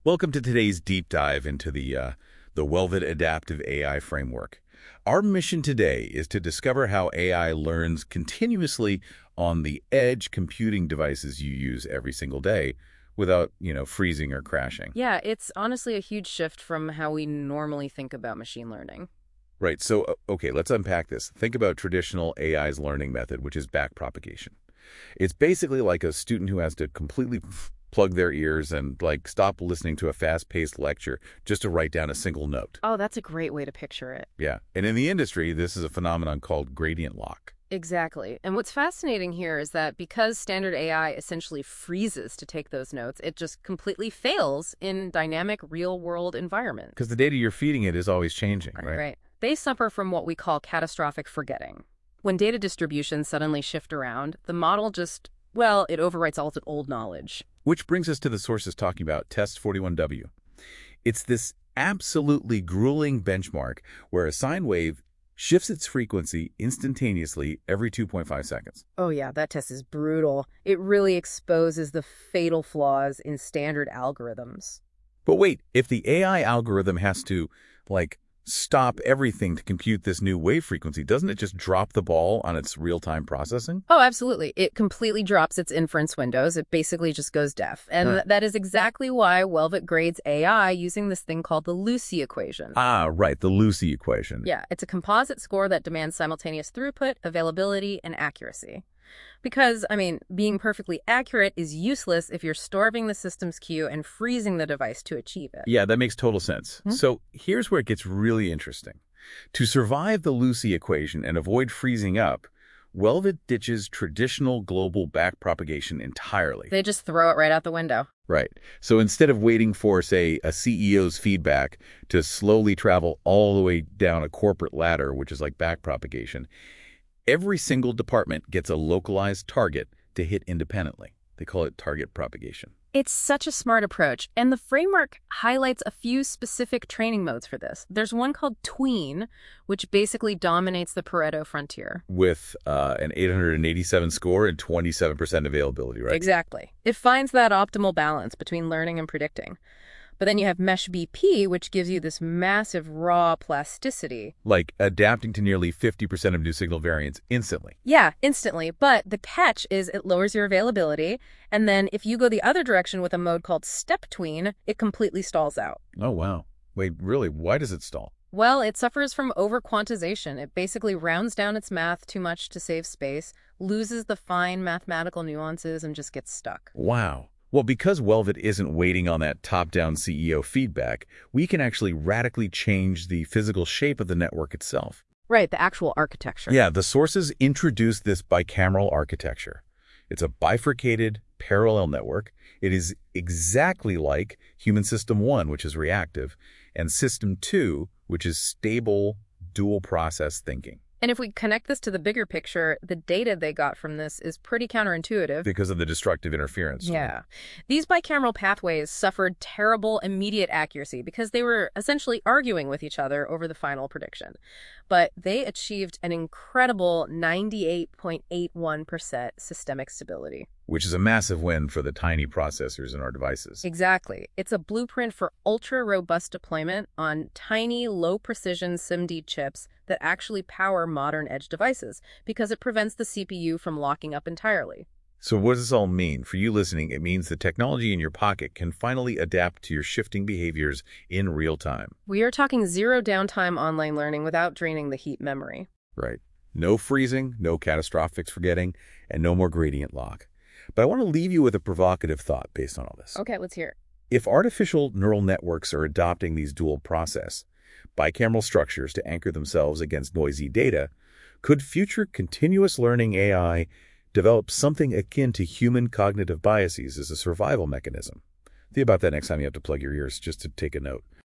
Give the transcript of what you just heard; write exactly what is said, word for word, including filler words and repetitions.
Welcome to today's deep dive into the uh, the Welvet Adaptive A I Framework. Our mission today is to discover how A I learns continuously on the edge computing devices you use every single day without, you know, freezing or crashing. Yeah, it's honestly a huge shift from how we normally think about machine learning. Right, so, uh, okay, let's unpack this. Think about traditional A I's learning method, which is backpropagation. It's basically like a student who has to completely plug their ears and, like, stop listening to a fast-paced lecture just to write down a single note. Oh, that's a great way to picture it. Yeah, and in the industry, this is a phenomenon called gradient lock. Exactly. And what's fascinating here is that because standard A I essentially freezes to take those notes, it just completely fails in dynamic real-world environments. Because the data you're feeding it is always changing, Right, right? right. They suffer from what we call catastrophic forgetting. When data distributions suddenly shift around, the model just, well, it overwrites all its old knowledge. Which brings us to the sources talking about test forty-one W. It's this absolutely grueling benchmark where a sine wave shifts its frequency instantaneously every two point five seconds. Oh yeah, that test is brutal. It really exposes the fatal flaws in standard algorithms. But wait, if the A I algorithm has to, like, stop everything to compute this new wave frequency, doesn't it just drop the ball on its real-time processing? Oh, absolutely. It completely drops its inference windows. It basically just goes deaf. And Huh. th- that is exactly why Welvet grades A I using this thing called the Lucy equation. Ah, right, the Lucy equation. Yeah, it's a composite score that demands simultaneous throughput, availability, and accuracy. Because, I mean, being perfectly accurate is useless if you're starving the system's queue and freezing the device to achieve it. Yeah, that makes total sense. Hmm? So here's where it gets really interesting. To survive the Lucy equation and avoid freezing up, Welvet ditches traditional global backpropagation entirely. They just throw it right out the window. Right. So instead of waiting for, say, a C E O's feedback to slowly travel all the way down a corporate ladder, which is like backpropagation, every single department gets a localized target to hit independently. They call it target propagation. It's such a smart approach, and the framework highlights a few specific training modes for this. There's one called Tween, which basically dominates the Pareto frontier. With uh, an eight hundred eighty-seven score and twenty-seven percent availability, right? Exactly. It finds that optimal balance between learning and predicting. But then you have Mesh B P, which gives you this massive raw plasticity. Like adapting to nearly fifty percent of new signal variants instantly. Yeah, instantly. But the catch is it lowers your availability. And then if you go the other direction with a mode called Step Tween, it completely stalls out. Oh, wow. Wait, really? Why does it stall? Well, it suffers from over-quantization. It basically rounds down its math too much to save space, loses the fine mathematical nuances, and just gets stuck. Wow. Well, because Welvet isn't waiting on that top-down C E O feedback, we can actually radically change the physical shape of the network itself. Right, the actual architecture. Yeah, the sources introduced this bicameral architecture. It's a bifurcated, parallel network. It is exactly like Human System one, which is reactive, and System two, which is stable, dual-process thinking. And if we connect this to the bigger picture, the data they got from this is pretty counterintuitive. Because of the destructive interference. Yeah. These bicameral pathways suffered terrible immediate accuracy because they were essentially arguing with each other over the final prediction. But they achieved an incredible ninety-eight point eight one percent systemic stability. Which is a massive win for the tiny processors in our devices. Exactly. It's a blueprint for ultra-robust deployment on tiny, low-precision SIMD chips that actually power modern edge devices because it prevents the C P U from locking up entirely. So what does this all mean? For you listening, it means the technology in your pocket can finally adapt to your shifting behaviors in real time. We are talking zero downtime online learning without draining the heat memory. Right. No freezing, no catastrophic forgetting, and no more gradient lock. But I want to leave you with a provocative thought based on all this. Okay, let's hear it. If artificial neural networks are adopting these dual process, bicameral structures to anchor themselves against noisy data, could future continuous learning A I develop something akin to human cognitive biases as a survival mechanism? Think about that next time you have to plug your ears, just to take a note.